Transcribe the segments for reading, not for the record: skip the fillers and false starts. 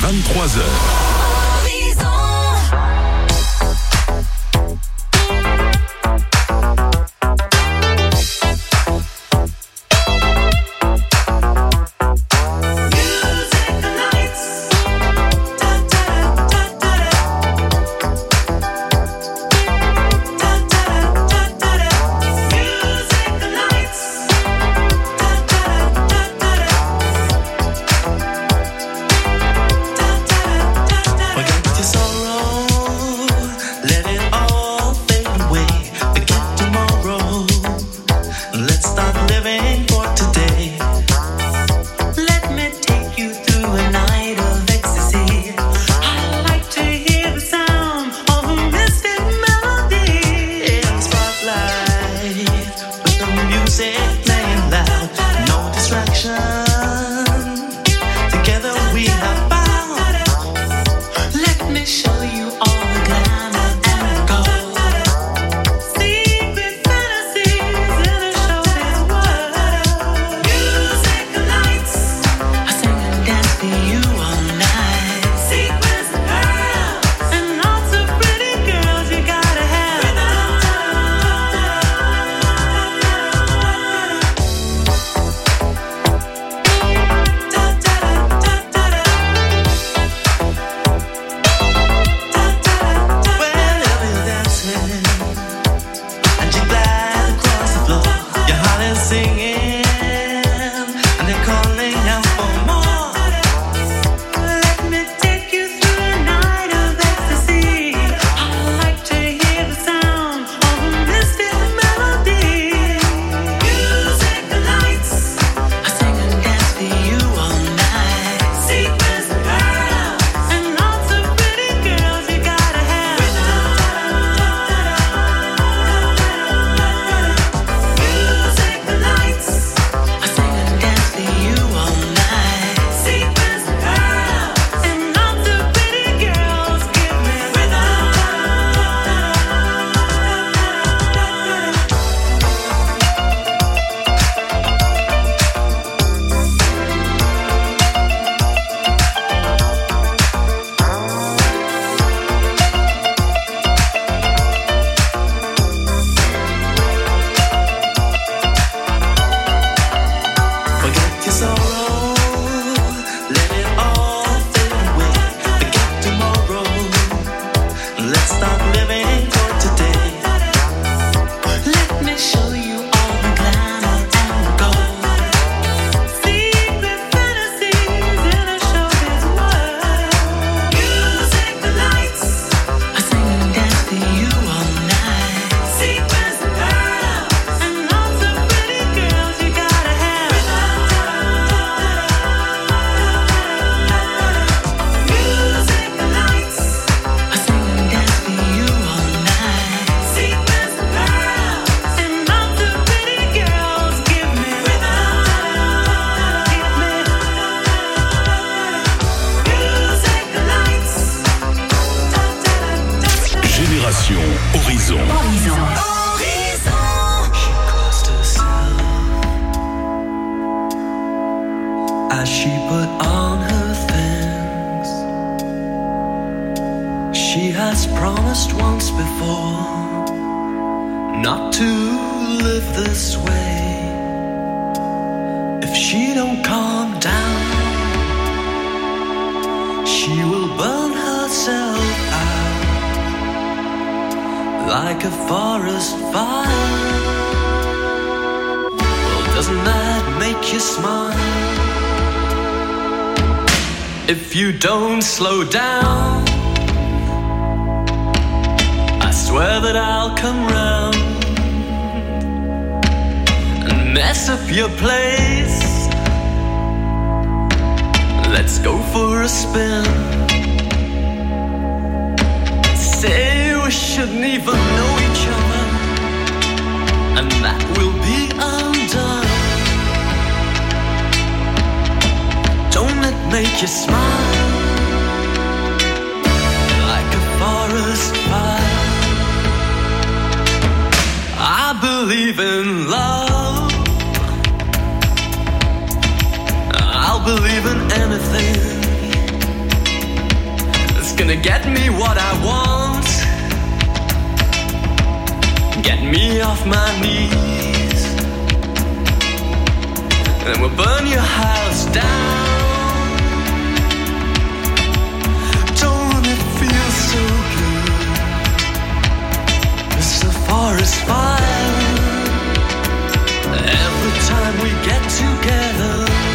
23h. Horizon. As she put on her things, she has promised once before not to live this way. If she don't calm down, she will burn herself out like a forest fire. Well, doesn't that make you smile? If you don't slow down, I swear that I'll come round and mess up your place. Let's go for a spin. Say we shouldn't even know each other, and that will be undone. Don't it make you smile like a forest fire? I believe in love, I'll believe in anything. gonna get me what I want, get me off my knees, and we'll burn your house down. Don't it feel so good? It's the forest fire. Every time we get together,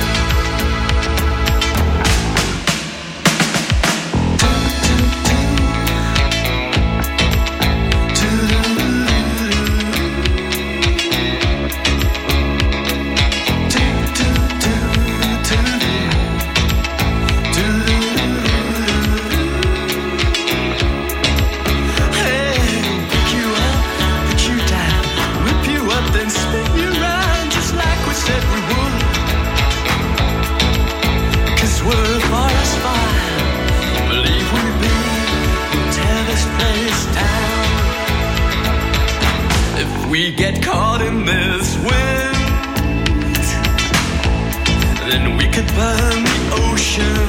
we get caught in this wind, then we could burn the ocean.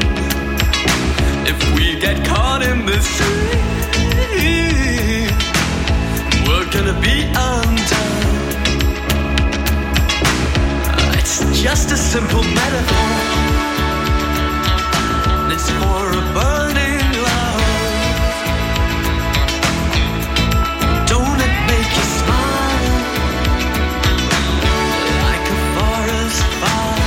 If we get caught in this sea, we're gonna be undone. It's just a simple metaphor. It's for a burning love. Don't it make you smile like a forest fire?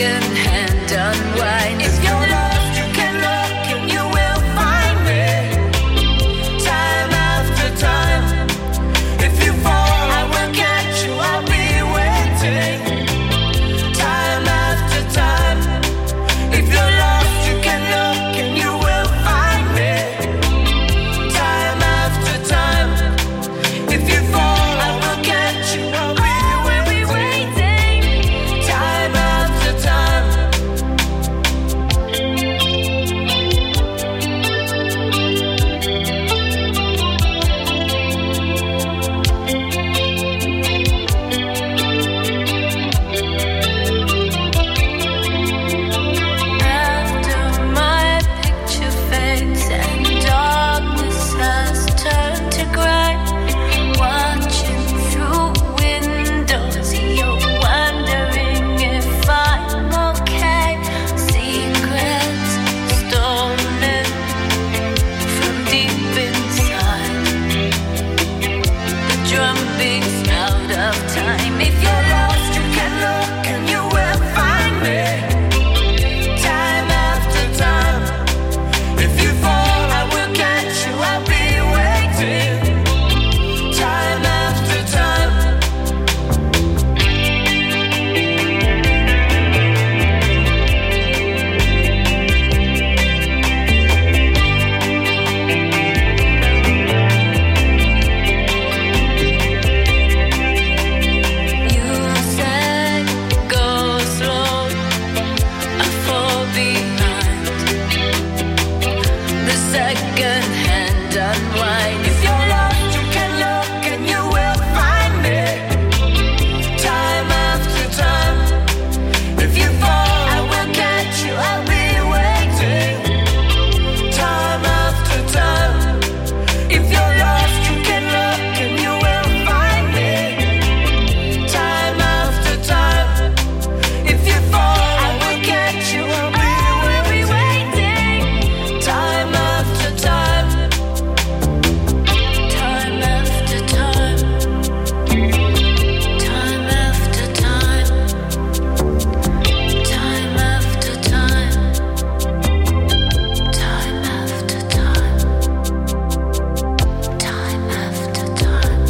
second-hand unwind. If you're lost, you can look and you will find me. Time after time. If you fall, I will catch you. I'll be waiting. Time after time. If you're lost, you can look and you will find me. Time after time. If you fall, I will catch you. I'll be waiting. Time after time. After my picture fades and darkness has turned to gray, watching through windows, you're wondering if I'm okay. Secrets stolen from deep inside. The drum beats out of time. If you're lost, you can look and you will find me. Time after time. If you fall, I will catch you. I'll be waiting. Time after time. You said go slow, I fall behind. The second-hand unwind. If you're lost, you can look and you will find me. Time after time. If you fall, I will catch you. I'll be waiting. Time after time. If you're lost, you can look and you will find me. Time after time. If you fall, I will catch you. I'll be waiting. Time after time. Time after time. Time after time. Time after time. Time after time. Time after time.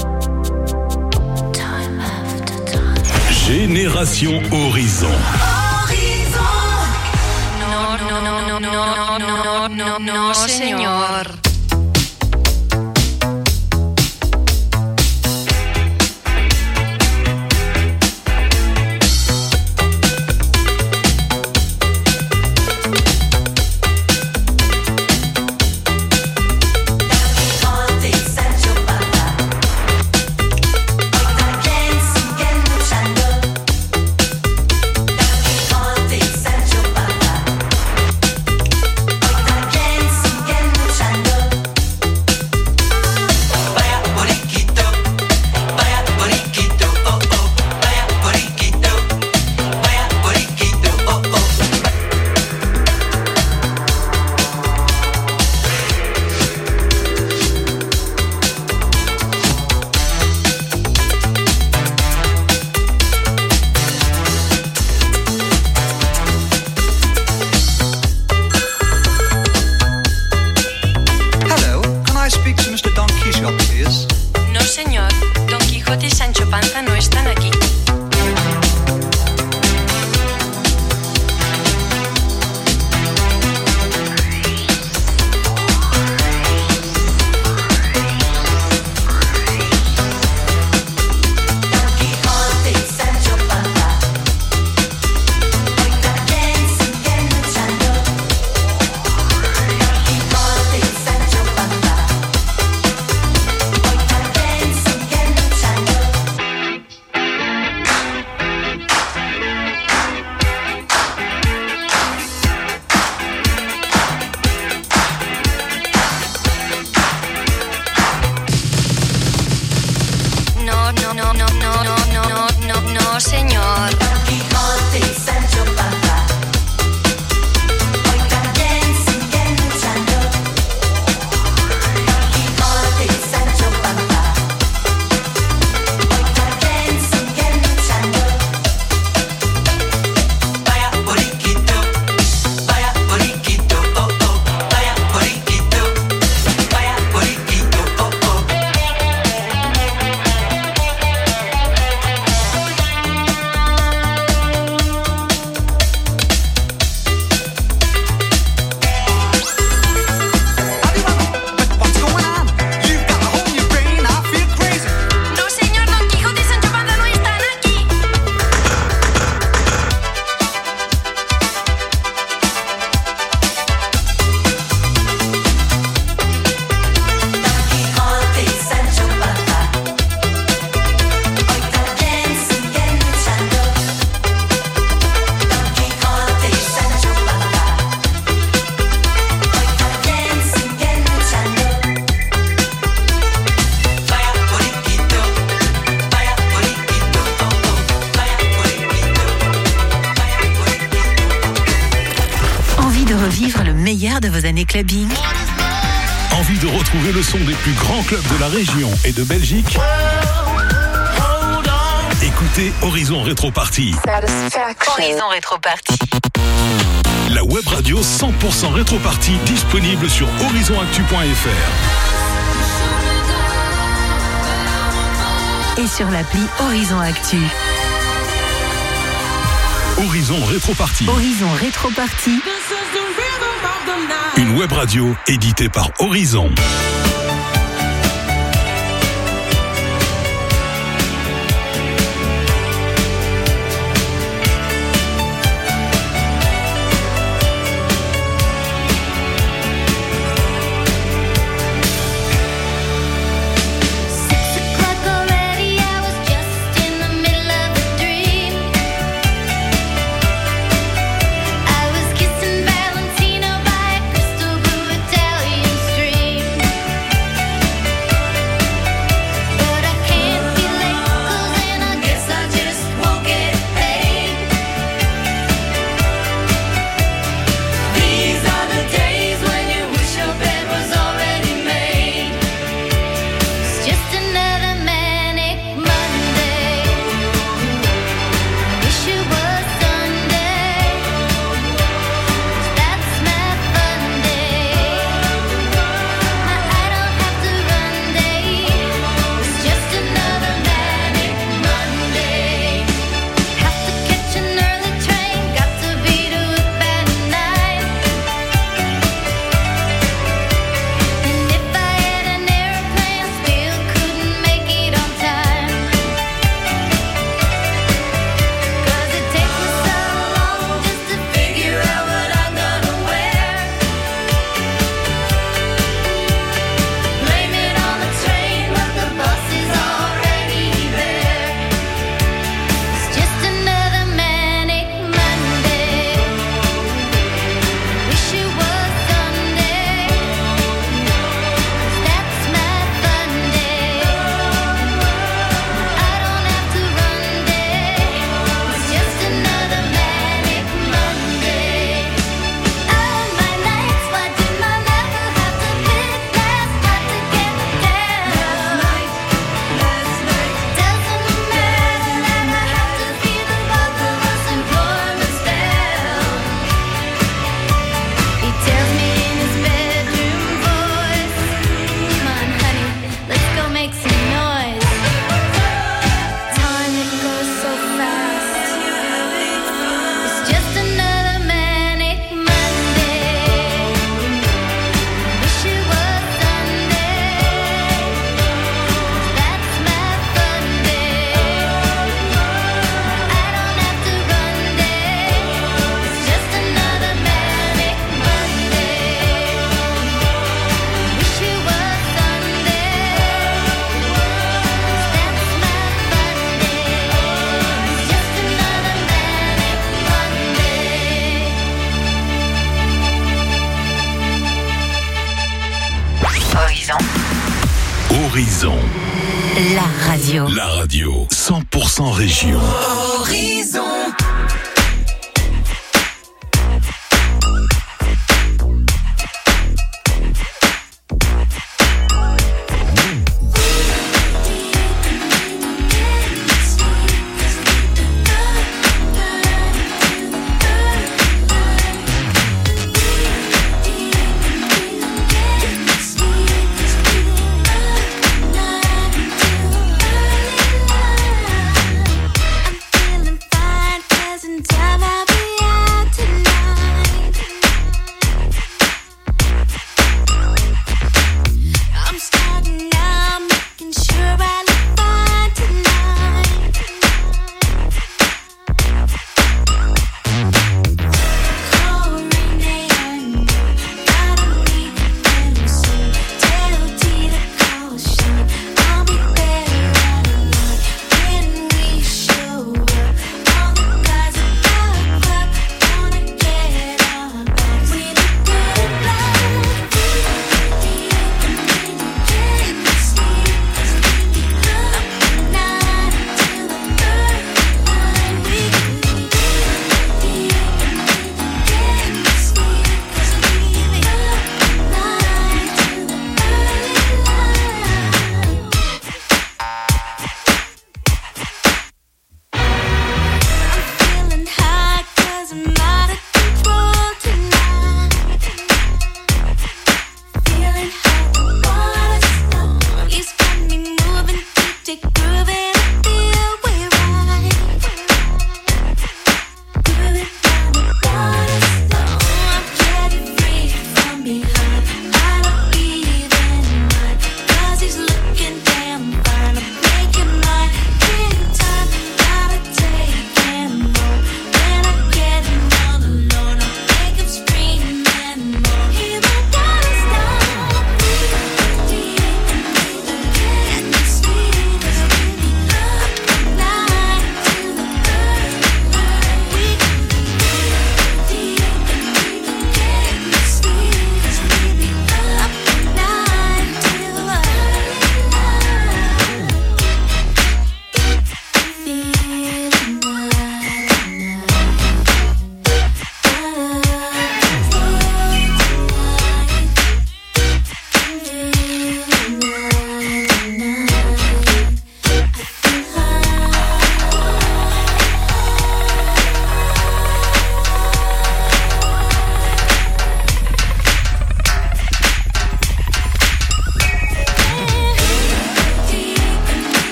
Time after time. Génération Horizon. No, señor. Hello, can I speak to Mr. Don Quixote, please? No, señor. Don Quijote y Sancho Panza no están aquí. No, señor. meilleur de vos années clubbing. Envie de retrouver le son des plus grands clubs de la région et de Belgique? Écoutez Horizon Rétro Party. Horizon Rétro Party. La web radio 100% Rétro Party disponible sur horizonactu.fr. Et sur l'appli Horizon Actu. Horizon Rétro Party. Horizon Rétro Party. Une web radio éditée par Horizon. Horizon. La radio. La radio 100% région. Horizon. Feeling fine.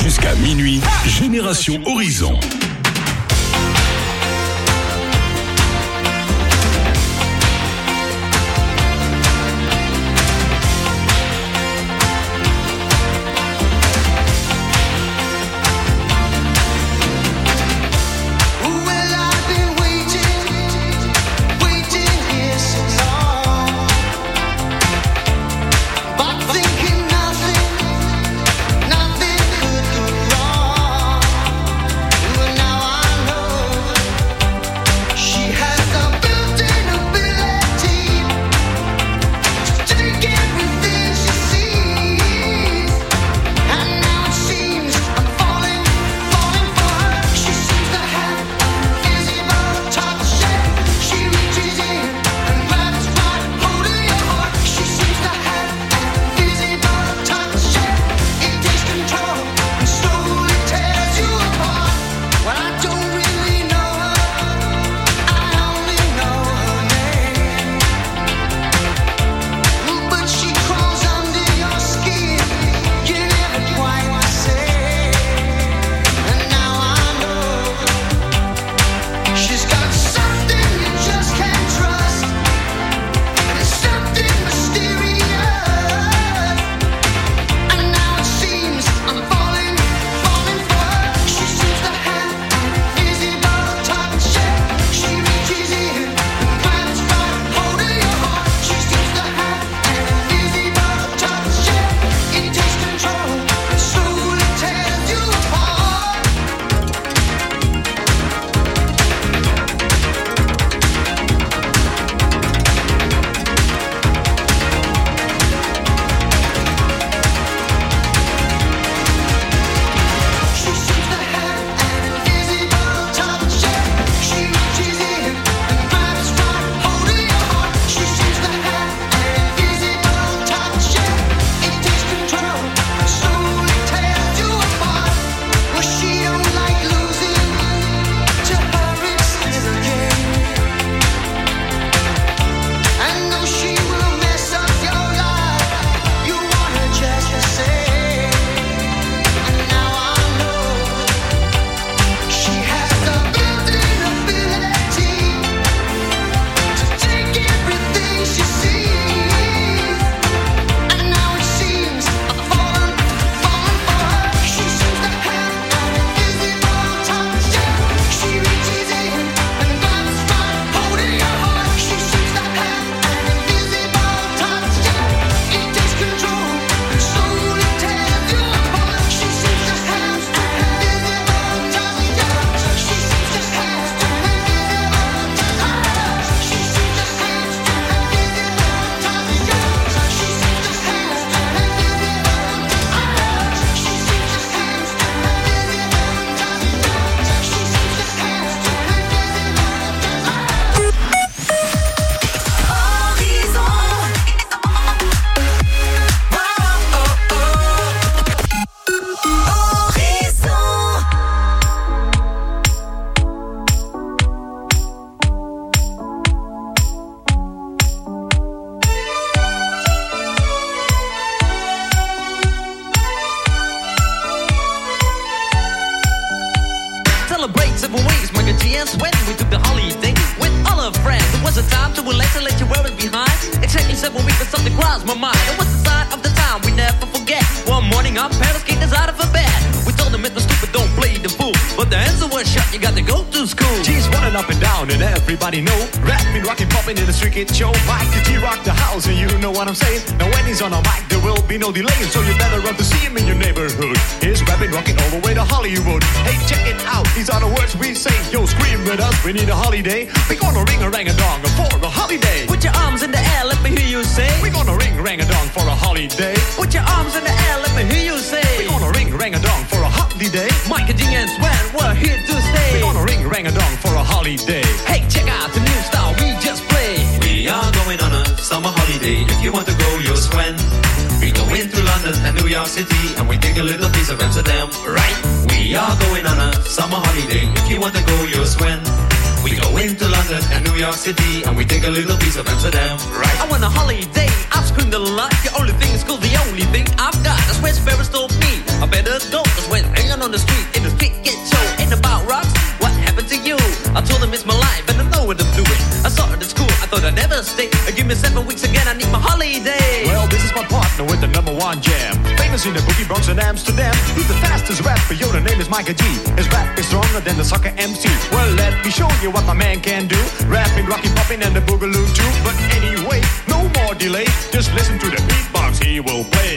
Jusqu'à minuit, Génération Horizon. No delay, so you better run to see him in your neighborhood. He's rapping, rocking all the way to Hollywood. Hey, check it out, these are the words we say. Yo, scream with us, we need a holiday. We gonna ring a rang-a-dong for a holiday. Put your arms in the air, let me hear you say. We gonna ring rang-a-dong for a holiday. Put your arms in the air, let me hear you say. We gonna ring rang-a-dong for a holiday. Mike and Jing and Sven, we're here to stay. We gonna ring rang-a-dong for a holiday. Hey, check out the new style we just played. We are going on a summer holiday. If you want to go, you'll Sven. We go into London and New York City, and we take a little piece of Amsterdam, right? We are going on a summer holiday. If you want to go, you'll Sven. We go into London and New York City, and we take a little piece of Amsterdam, right? I want a holiday, I've screamed a lot. The only thing is cool, the only thing I've got. That's where Sparrows told me I better go, that's when #1 jam. Famous in the boogie Bronx and Amsterdam. He's the fastest rapper, yo, the name is Micah G. His rap is stronger than the soccer MC. Well, let me show you what my man can do. Rapping, rocky, popping, and the boogaloo too. But anyway, no more delay. Just listen to the beatbox he will play.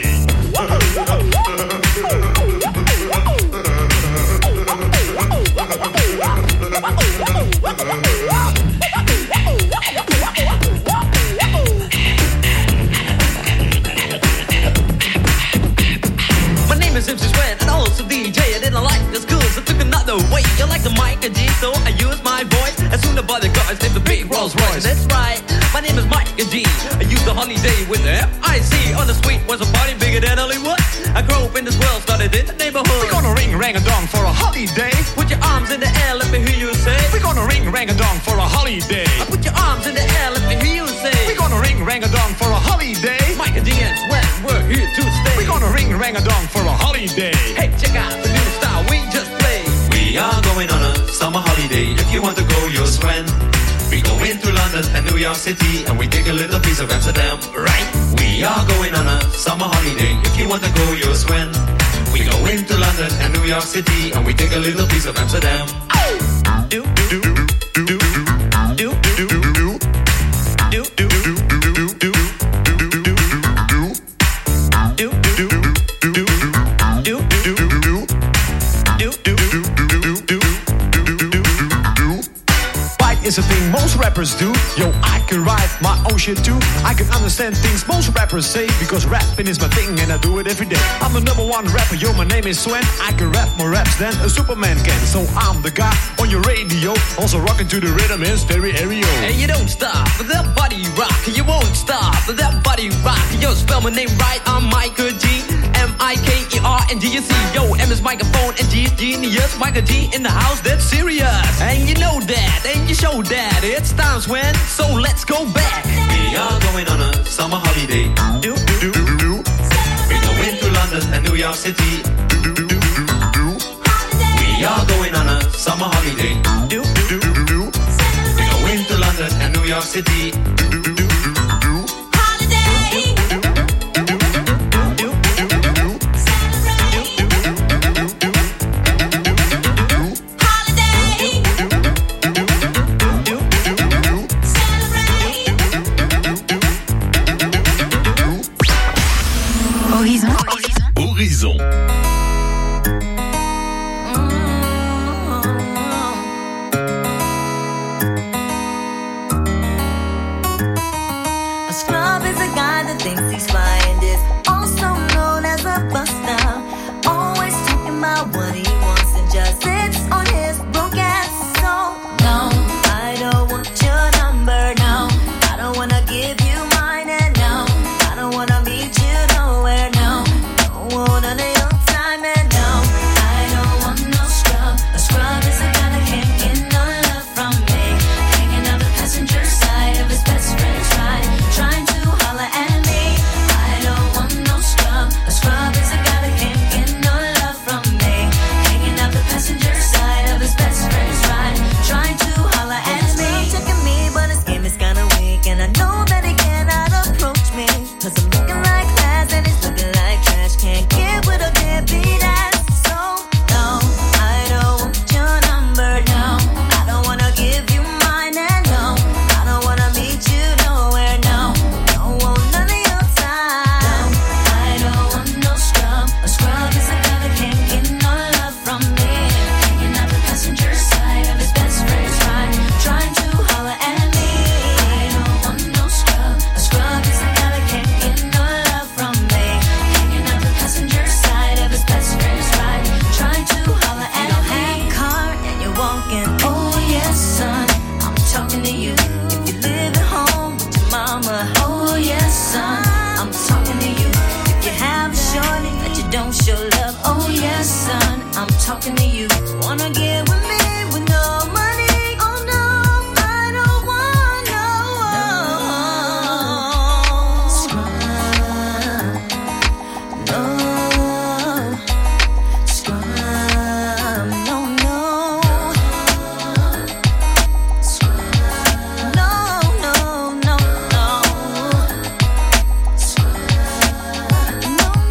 My name is MC Swen and also DJ. I didn't like the schools, I took another way. You like the Micah G, so I use my voice. As soon as the cars named the big Rolls Royce. That's right, my name is Micah G. I use the holiday with the F-I-C. On the street was a party bigger than Hollywood. I grew up in this world, started in the neighborhood. We're gonna ring rang a dong for a holiday. Put your arms in the air, let me hear you say. We're gonna ring rang a dong for a holiday. I put your arms in the air, let me hear you say. We're gonna ring rang a dong for a holiday. Micah G and Swen, we're here to stay. We're gonna ring rang a dong for a holiday. Hey, check out the new style we just played. We are going on a summer holiday. If you want to go, you'll Swen. We go into London and New York City, and we take a little piece of Amsterdam, right? We are going on a summer holiday. If you want to go, you'll Swen. We go into London and New York City, and we take a little piece of Amsterdam. Do do do do do do do do do. Is a thing most rappers do. Yo, I can write my own shit too. I can understand things most rappers say, because rapping is my thing and I do it every day. I'm the #1 rapper, yo, my name is Swen. I can rap more raps than a Superman can. So I'm the guy on your radio, also rocking to the rhythm in stereo. Hey, you don't stop with that body rock. You won't stop with that body rock. Yo, spell my name right, I'm Micah G. M-I-K-E-R-N-G-U-C. Yo, M is microphone and G is genius. Micah G in the house, that's serious. And you know that, and you show that. It's time, Swen, so let's go back. We are going on a summer holiday. Do do do do. We go into London and New York City. We are going on a summer holiday. Do do do do. We go into London and New York City. Horizon. A scrub is a guy that thinks he's flying, is also known as a buster. Always talking about what he wants and just sits on his broke ass. So no, I don't want your number. No, I don't wanna give you mine, and no, I don't wanna meet you nowhere. No, don't want none of your time, and no, I don't want no scrub. A scrub is a guy that can't get no love from me, hanging out the passenger side of his best friend's ride, trying to holler at me. I don't want no scrub. A scrub is a guy that can't get no love from me, hanging out the passenger side of his best friend's ride, trying to holler at me. He's checking me, but his game is kinda weak, and I know that he cannot approach me, 'cause I'm looking like class and he's looking like trash. Can't get with a deadbeat ass. So no, I don't want your number. No, I don't wanna give you mine, and no, I don't wanna meet you nowhere. No, don't want none of your time. No, I don't want no scrub. A scrub is a guy that can't get no love from me, hanging out the passenger side of his best friend's ride, trying to holler at me. I don't want no scrub. A scrub is a guy that can't get no love from me, hanging out the passenger side of his best friend's ride, trying to holler at me. You don't have a car and you're walking. Oh yes, son, I'm talking to you. If you live at home with your mama. Oh yes, son, I'm talking to you. If you have a shorty that you don't show love. Oh yes, son, I'm talking to you. Wanna get with me with no money? Oh no, I don't want no scrub. No scrub. No, no. Scrub. No, no, no, no. Scrub. No,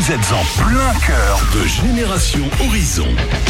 Vous êtes en plein cœur de Génération Horizon.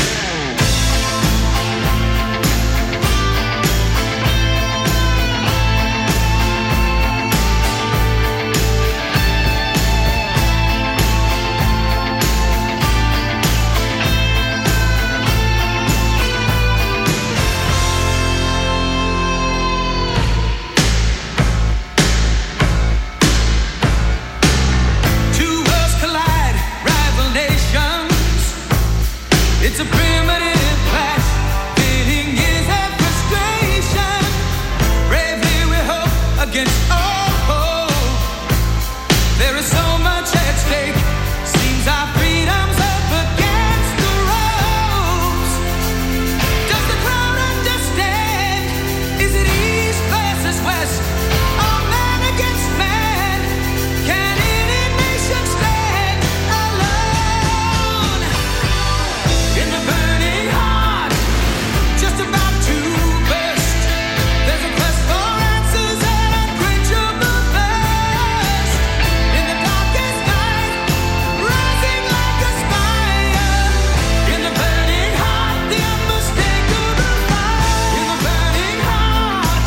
It's a primitive clash, fitting years of frustration. Bravely we hope against all hope. There is so much at stake. Seems our freedom's up against the ropes. Does the crowd understand? Is it east versus west? Or man against man? Can any nation stand alone? In the burning heart, just about to burst, there's a quest for answers and unquenchable thirst. In the darkest night, rising like a spire. In the burning heart, the unmistakable fire. In the burning heart.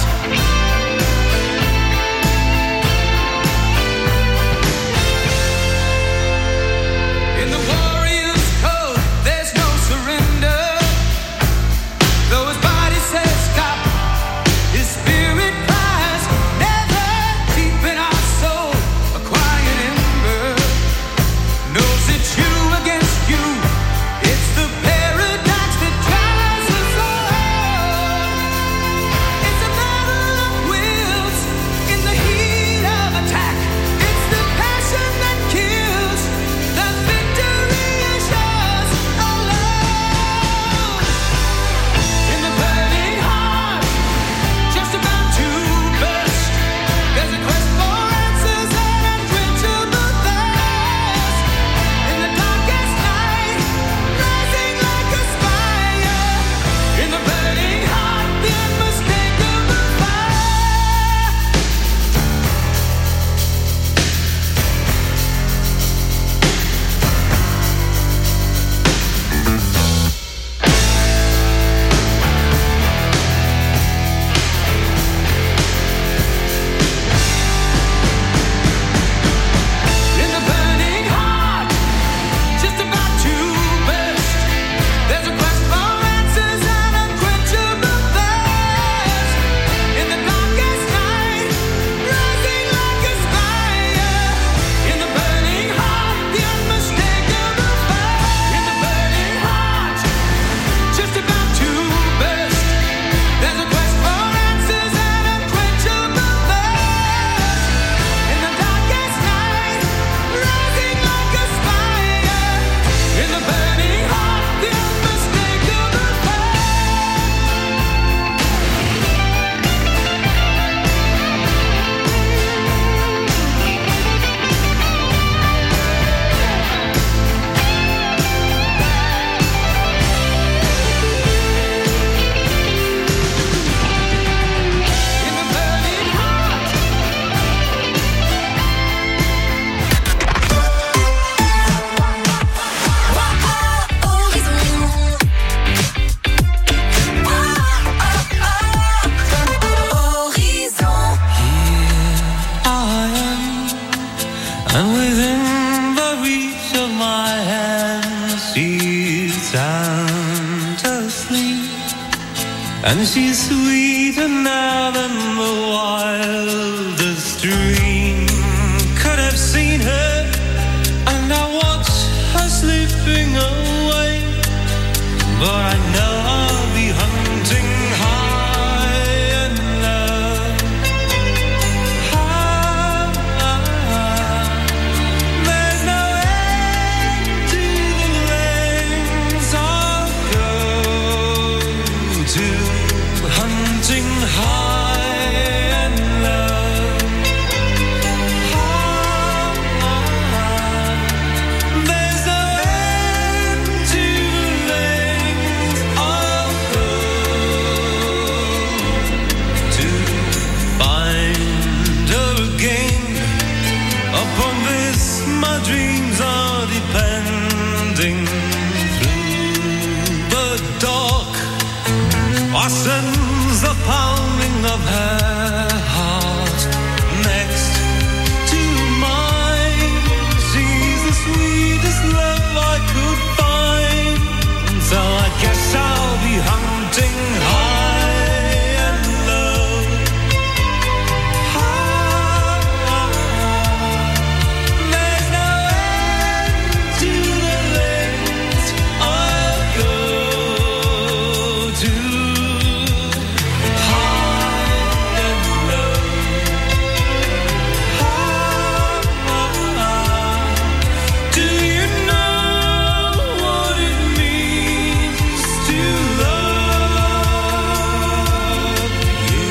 In the warrior's code, there's no surrender. Though his body says stop, his spirit cries never. Deep in our soul, a quiet ember knows it's you against you. It's the paradox that drives us all. It's a battle of wills in the heat of attack. It's the passion that kills. The victory is yours alone. In the burning heart, just about to burst, there's a quest for answers and unquenchable thirst. In the darkest night, rising like a spire. In the burning heart, the unmistakable fire. In the burning heart, just about to burst, there's a quest for answers and unquenchable thirst. In the darkest night, rising like a spire. In the burning heart, the unmistakable fire. In the burning heart, just about to burst, there's a quest for answers and unquenchable thirst. In the darkest night, rising like a spire. In the burning heart, the unmistakable fire. In the burning heart. And within the reach of my hand, she's sound asleep, and she's sweeter now than the wildest dream could have seen her. And I watch her slipping away, but I know I'll be hunting high and low. There's no end to the lengths I'll go to, hunting high and low. There's no end to the lengths or sends the pounding of her heart next to mine. She's the sweetest love I could find, so I guess I'll be hunting high and low. There's no end to the lengths I'll go to. High and low. Do you know what it means to love you?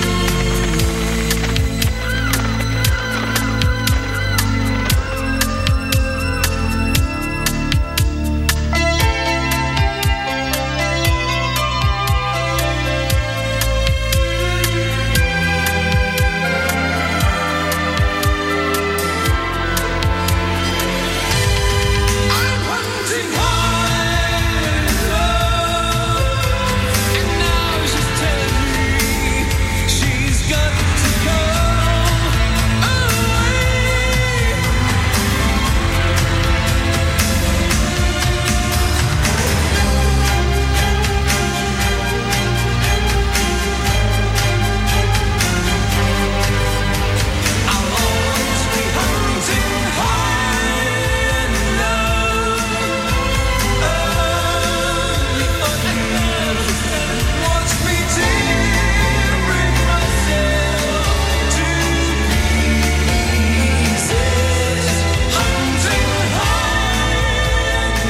I'm hunting high and low, and now she's telling me she's got to go away. I'll always be hunting high and low. Watch me tearing myself to pieces, hunting high and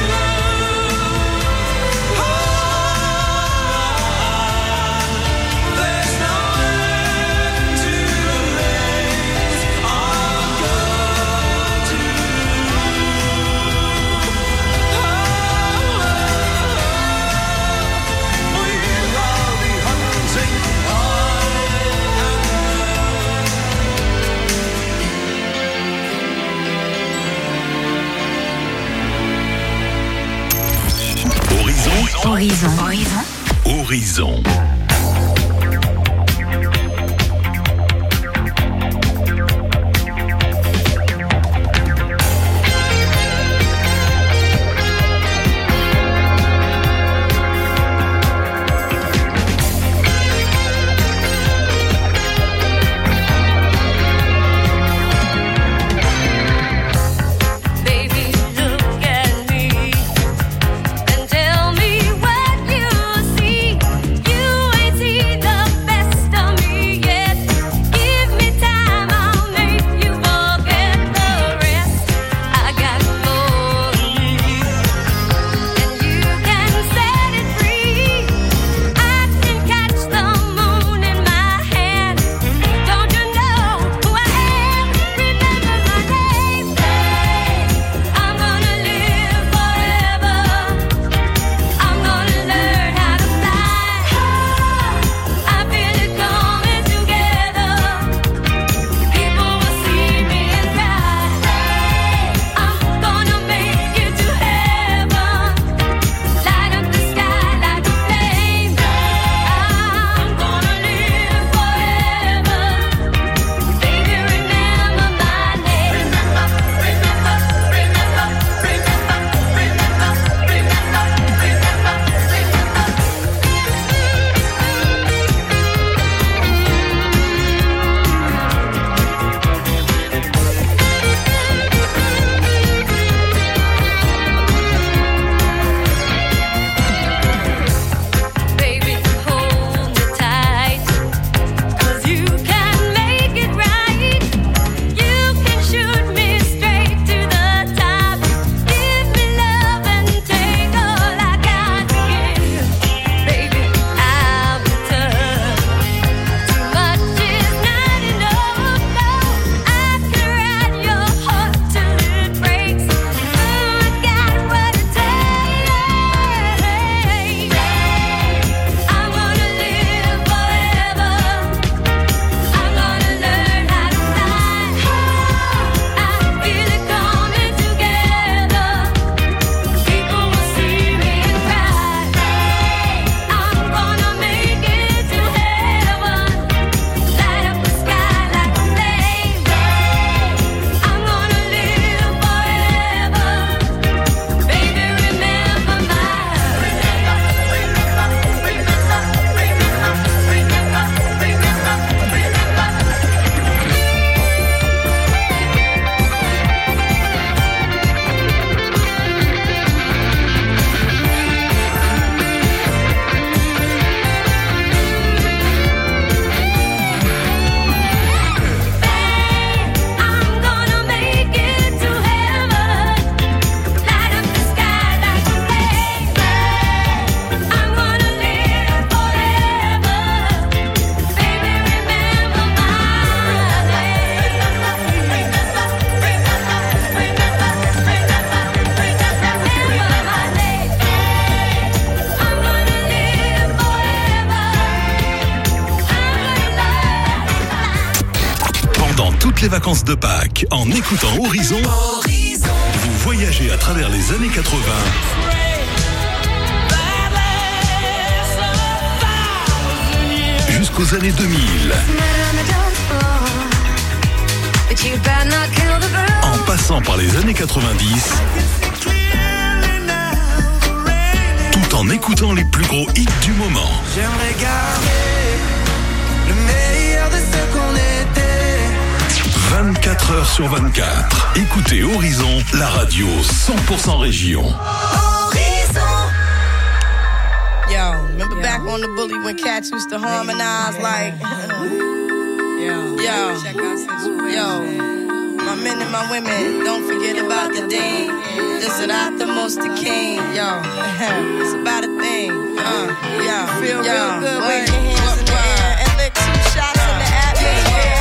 low. There's no end to the lengths I'll go to. I'll be hunting Horizon. Horizon. Horizon. Baby, look at me and tell me what you see. You les vacances de Pâques en écoutant Horizon. Vous voyagez à travers les années 80 jusqu'aux années 2000. En passant par les années 90, tout en écoutant les plus gros hits du moment. J'aimerais garder le meilleur de ce qu'on était. 24 heures sur 24. Écoutez Horizon, la radio 100% région. Yo, remember back on the bully when cats used to harmonize like Yo, my men and my women, don't forget about the dean. This is not the most the king. Yo, it's about a thing. Feel real good, wave your hands in the air and lick 2 shots in the atmosphere.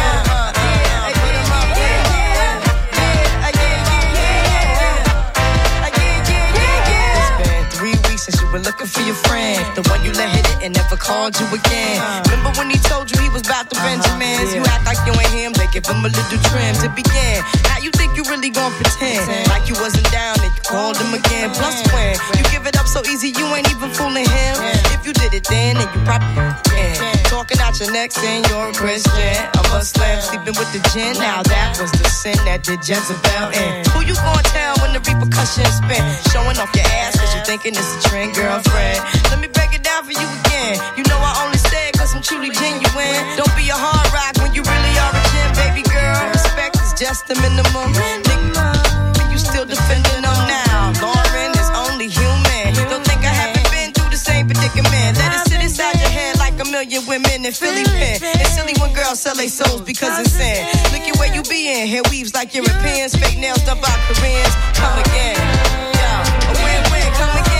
Since you were looking for your friend, the one you let hit it and never called you again. Remember when he told you he was about to Benjamins? You act like you ain't him, they give him a little trim to begin. How you think you really gon' pretend like you wasn't down and you called him again? Plus when you give it up so easy, you ain't even fooling him. If you did it then you probably talking out your neck saying you're a Christian, a Muslim, sleeping with the gin. Now that was the sin that did Jezebel in. Who you gon' tell when the repercussions spin? Showing off your ass cause you thinking it's a trend, girlfriend. Let me break it down for you again. You know I only say it cause I'm truly genuine. Don't be a hard rock when you really are a gem, baby girl. Respect is just the minimum. Nigga, you still defending them now. Lauren is only human. Don't think I haven't been through the same predicament. Let it sit inside your head like a million women in Philly pen. It's silly when girls sell their souls because it's sin. Look at where you be in. Hair weaves like Europeans. Fake nails done by Koreans. Come again. Yeah, a win-win. Come again.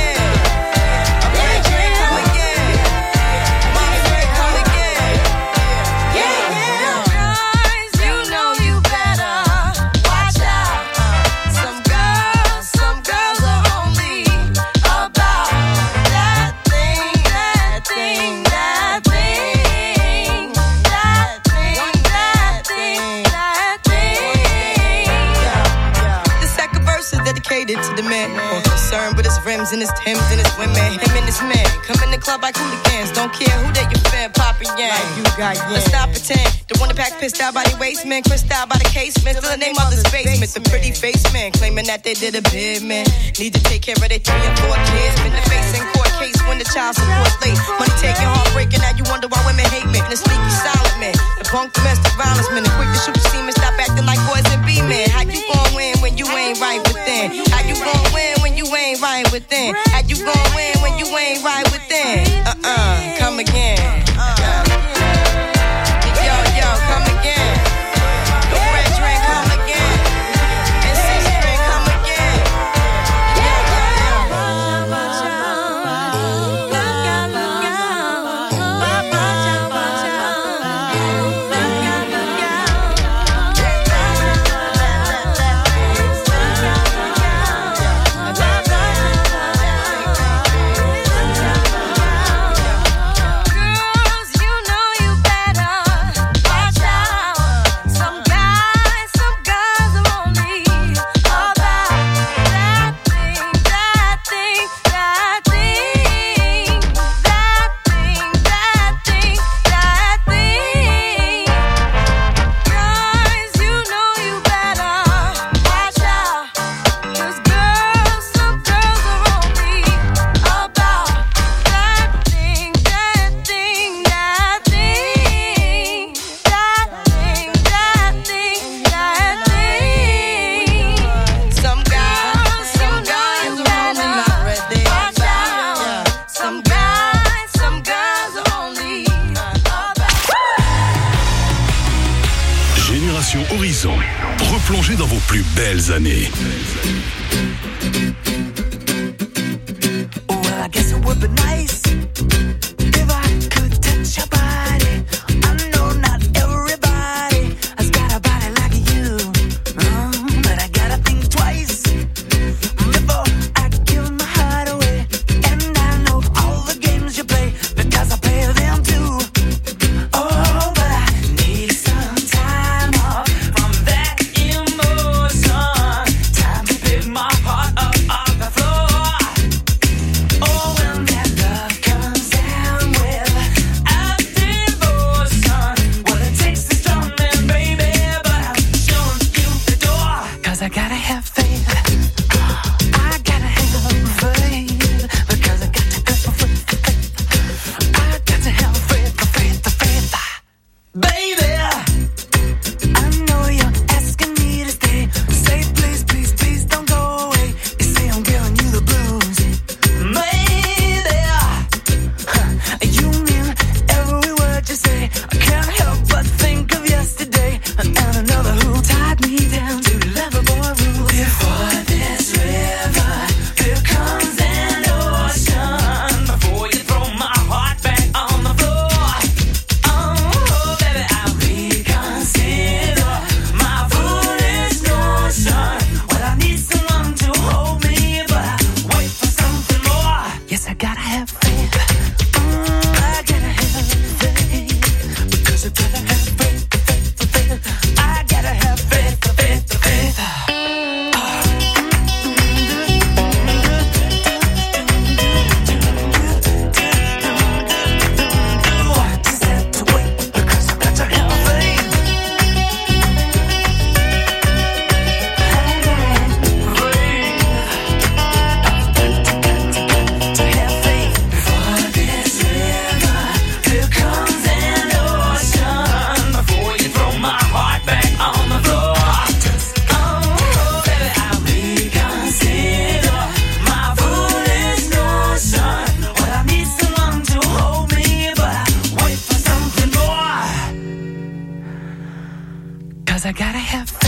To the man, more concerned with his rims and his Timbs and his women. Him and his man come in the club like hooligans. Don't care who they your fan, poppin' yang. Like you got yang. Let's stop pretend. The one that pack pissed out by the waist man, crissed out by the casement. Still in their mother's basement. The pretty face man claiming that they did a bid man. Need to take care of their 3 and 4 kids. Been the face in court case when the child support late. Money taking, heartbreaking. Now you wonder why women hate men. The sneaky silent man, the punk domestic violence man, the quick to shoot the semen. Stop acting like boys and be men. How you gon' win when you ain't right within? How you gon' win when you ain't right within? How you gon' win when you ain't right within? Come again. Yo, come again. The red drink, come again. And 6 drink, come again. Horizon. Replongez dans vos plus belles années. Well, I guess it would be nice if I could touch your body. I know not everybody has got a body like you, but I gotta think twice before I give my heart away. And I know all the games you play because I play them too. Oh, but I need some time off from I gotta have